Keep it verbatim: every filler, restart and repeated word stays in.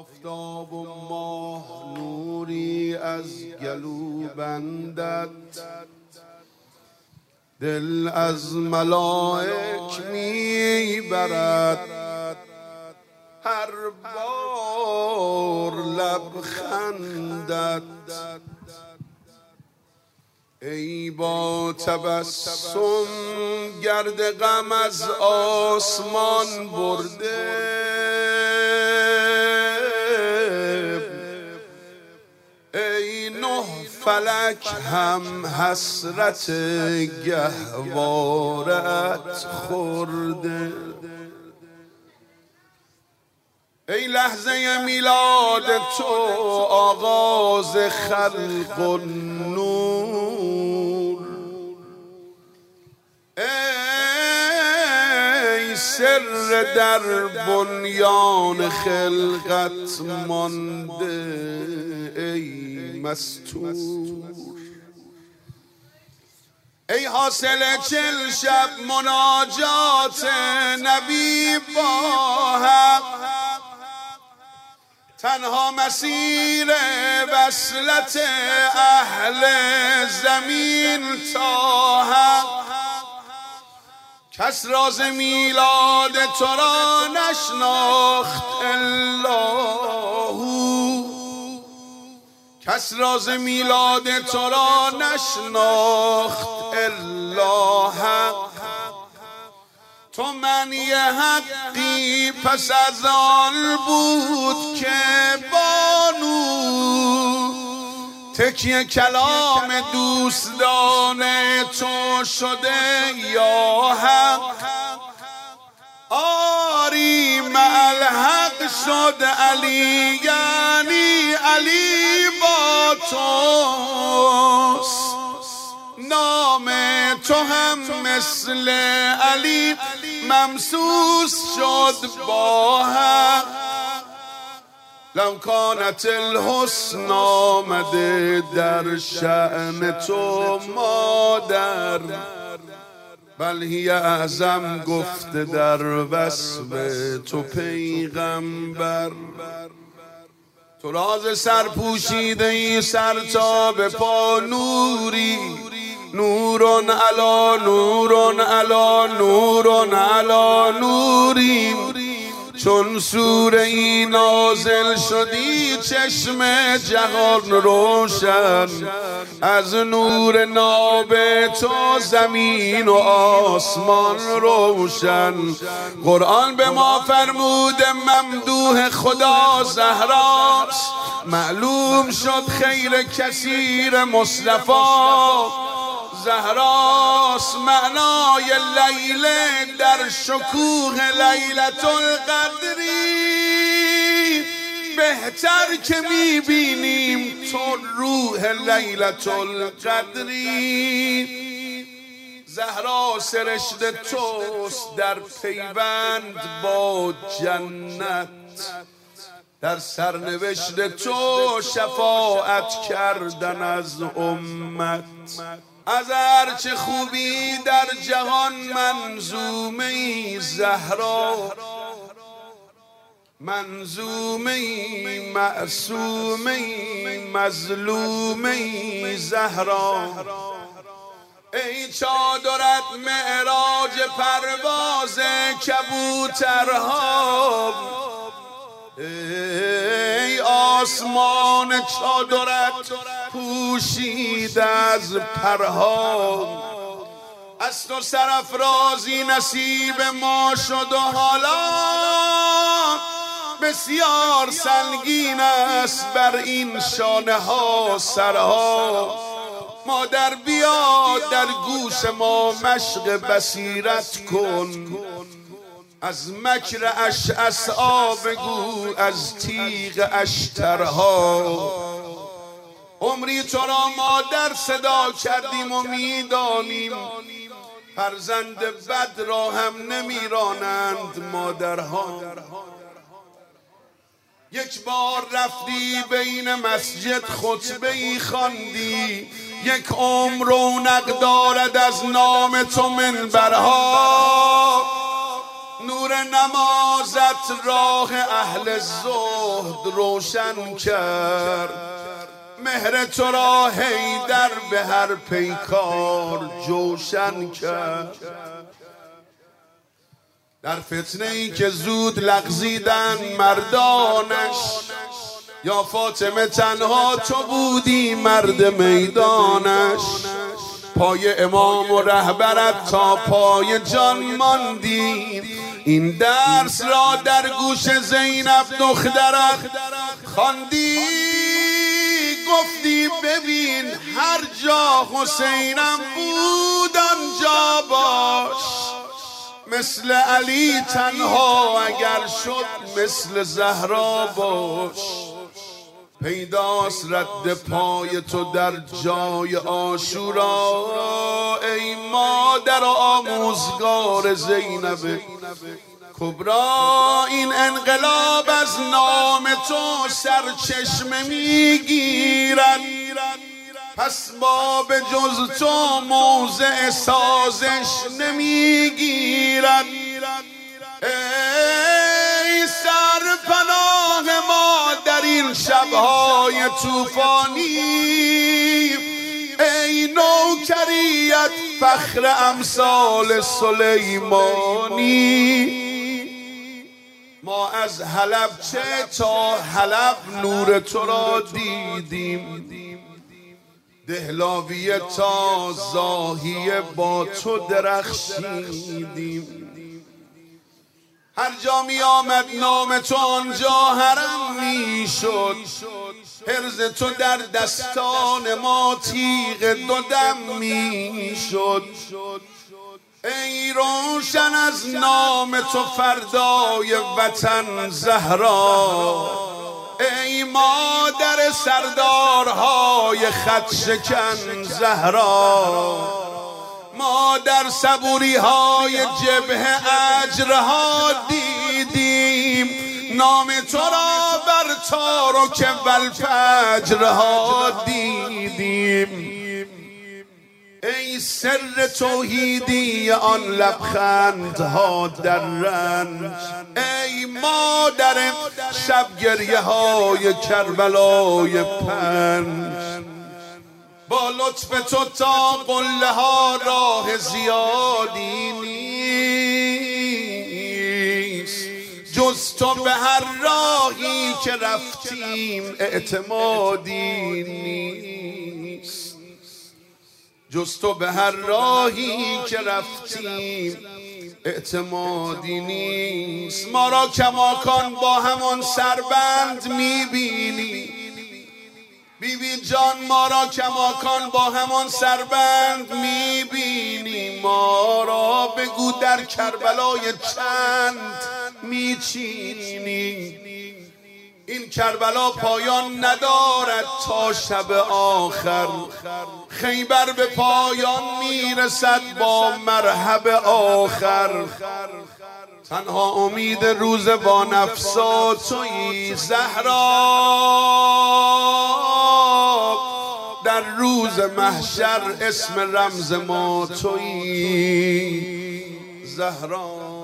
آفتاب و ماه نوری از گلو بندد، دل از ملائک می برد هر بار لب خندد. ای با تبسم گرد غم از آسمان برده، ای نه فلک هم حسرت گهوارت خورده. ای لحظه میلاد تو آغاز خلق و نور، ای سر در بنیان خلقت مانده ای مستور. ای حاصل چل شب مناجات نبی با حق، تنها مسیر وصلت اهل زمین تا حق. کس راز میلاد تو را نشناخت الا هو، کس راز میلاد تو را نشناخت الا حق. تو معنی حقی پس از آن بود که بانو تکیه کلام دوستان تو شده یا حق. آری مع الحق شد علی، یعنی علی با توست. نام تو هم مثل علی ممسوس شد با حق. لو کانت الحسن آمده در شأن تو مادر، بل هی اعظم گفته در وصف تو پیغمبر. تو راز سر پوشیده ای سر تا به پا نوری، نورون علا نورون علا نورون علا نوری. چون سوره ای نازل شدی چشم جهان روشن، از نور ناب تو زمین و آسمان روشن. قرآن به ما فرمود ممدوح خدا زهراست، معلوم شد خیر کثیر مصطفی زهراست. معنای لیله در شکوه لیلت القدری، بهتر که میبینیم تو روح لیلت القدری. زهرا سرشت توست در پیوند با جنت، در سرنوشت تو شفاعت کردن از امت. از هرچه خوبی در جهان منظومه زهرا، منظومه معصومه مظلومه زهرا. ای چادرت معراج پرواز کبوترها، ای آسمان چادرت پوشید از پرها. از تو سرافرازی نصیب ما شد و حالا بسیار سنگین است بر این شانه ها سرها. مادر بیا در گوش ما مشق بصیرت کن، از مکر اشعثا بگو از تیغ اشترها. عمری تو را مادر صدا کردیم و میدانیم فرزند بد را هم نمیرانند مادرها. یک بار رفتی بین مسجد خطبه ای خواندی، یک عمر رونق دارد از نام تو منبرها. نور نمازت راه اهل زهد روشن کرد، مهر تو را حیدر به هر پیکار جوشن کرد. در فتنه ای که زود لغزیدن مردانش، یا فاطمه تنها تو بودی مرد میدانش. پای امام و رهبرت تا پای جان ماندی، این درس را در گوش زینب دخترت خواندی. گفتی ببین هر جا حسینم بود آنجا باش، مثل علی تنها اگر شد مثل زهرا باش. پیداست رد پای تو در جای عاشورا، ای مادر آموزگار زینب کبرا. این انقلاب از نام تو سرچشمه میگیرد، پس ما به جز تو موضع سازش نمیگیرد. ای سرپناه ما در این شبهای طوفانی، ای نوکریت فخر امثال سلیمانی. ما از حلب چه تا حلب نور تو را دیدیم، دهلاویه تا زاهیه با تو درخشیدیم. هر جا می آمد نام تو آنجا حرم می شد، حرز تو در دستان ما تیغ دو دم می شد. ای روشن از نام تو فردای وطن زهرا، ای مادر سردارهای خط شکن زهرا. ما در صبوری های جبهه اجرها دیدیم، نام تو را بر تارک والفجرها دیدیم. ای سر توحیدی آن لبخندها در رنج، ای مادر شبگریه های کربلای پنج. با لطف تو تا قله ها راه زیادی نیست، جز تو به هر راهی که رفتیم اعتمادی نیست. جز تو به هر راهی که رفتیم اعتمادی نیست. ما را کماکان با همان سربند میبینی، بیبی جان ما را کماکان با همان سربند میبینی. ما را بگو در کربلای چند میچینی. این کربلا پایان ندارد تا شب آخر، خیبر به پایان میرسد با مرحب آخر. تنها امید روز با نفسا تویی زهرا، در روز محشر اسم رمز ما تویی زهرا.